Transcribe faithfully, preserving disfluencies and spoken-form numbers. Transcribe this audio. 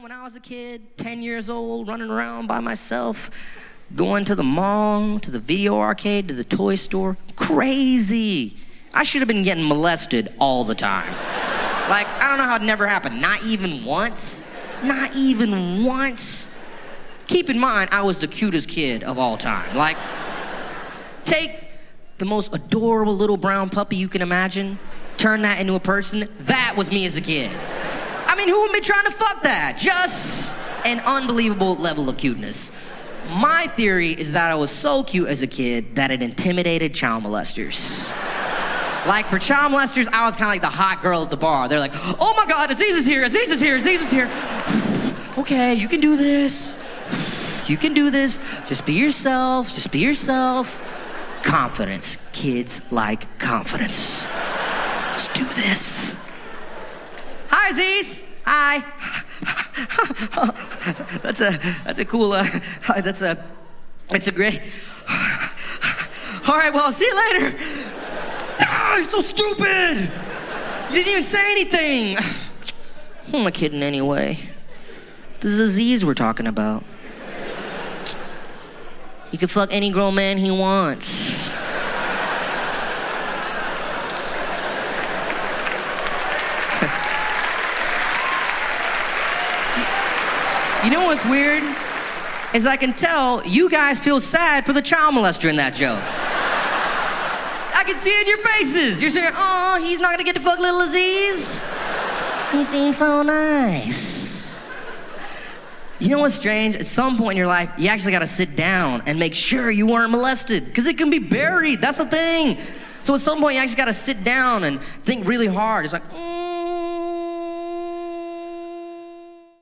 when I was a kid, ten years old, running around by myself, going to the mall, to the video arcade, to the toy store. Crazy. I should have been getting molested all the time. Like, I don't know how it never happened. Not even once. Not even once. Keep in mind, I was the cutest kid of all time. Like, take the most adorable little brown puppy you can imagine, turn that into a person. That was me as a kid. I mean, who would be trying to fuck that? Just an unbelievable level of cuteness. My theory is that I was so cute as a kid that it intimidated child molesters. Like, for child molesters, I was kind of like the hot girl at the bar. They're like, oh my God, Aziz is here, Aziz is here, Aziz is here. Okay, you can do this. You can do this. Just be yourself, just be yourself. Confidence. Kids like confidence. Let's do this. Hi, Aziz. Hi. that's a, that's a cool, uh, that's a, that's a great. All right, well, I'll see you later. Ah, you're so stupid! You didn't even say anything! Who am I kidding anyway? This is Aziz we're talking about. He can fuck any grown man he wants. You know what's weird? Is I can tell you guys feel sad for the child molester in that joke. I can see it in your faces. You're saying, oh, he's not gonna get to fuck little Aziz. He seems so nice. You know what's strange? At some point in your life, you actually gotta sit down and make sure you weren't molested, because it can be buried. That's the thing. So at some point, you actually gotta sit down and think really hard. It's like, mm,